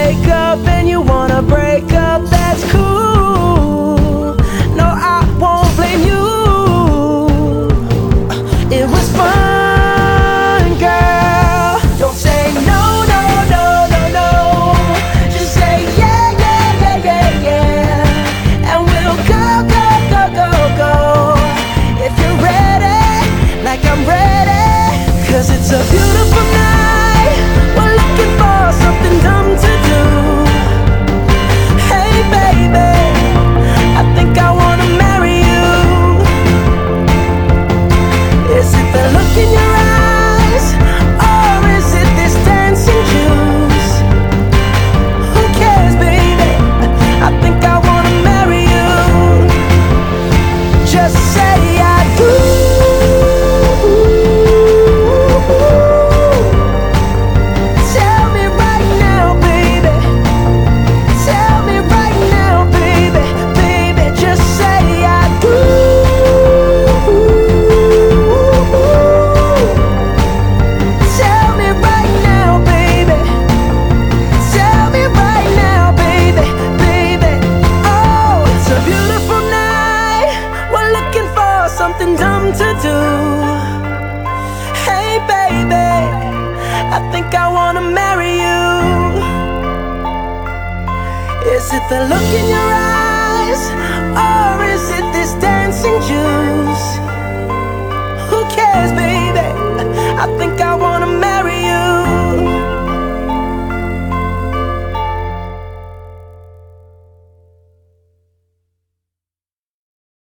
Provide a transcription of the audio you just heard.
wake up and you wanna break up, that's cool. No, I won't blame you. It was fun, girl. Don't say no, no, no, no, no. Just say yeah, yeah, yeah, yeah, yeah. And we'll go, go, go, go, go. If you're ready, like I'm ready. 'Cause it's a beautiful night. We're looking for something dumb to do. Hey baby, I think I wanna marry you. Is it the look in your eyes, or is it this dancing juice? Who cares, baby? I think I wanna marry you. Just say I do. Tell me right now, baby. Tell me right now, baby. Baby, just say I do. Tell me right now, baby. Tell me right now, baby. Baby, oh, it's a beautiful night. We're looking for something dumb to do. Hey baby, I think I wanna marry you. Is it the look in your eyes, or is it this dancing juice? Who cares, baby? I think I wanna